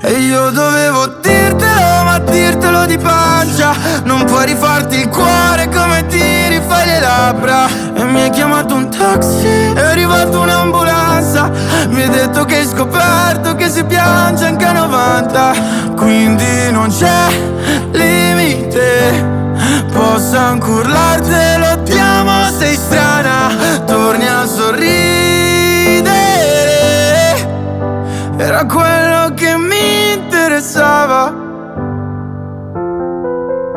E io dovevo dirtelo, ma dirtelo di pancia. Non puoi rifarti il cuore come ti rifai le labbra. E mi hai chiamato un taxi, è arrivata un'ambulanza. Mi hai detto che hai scoperto che si piange anche a 90. Quindi non c'è limite, posso anche urlartelo, ti amo, sei strana. Torni a sorridere, era quello che mi interessava.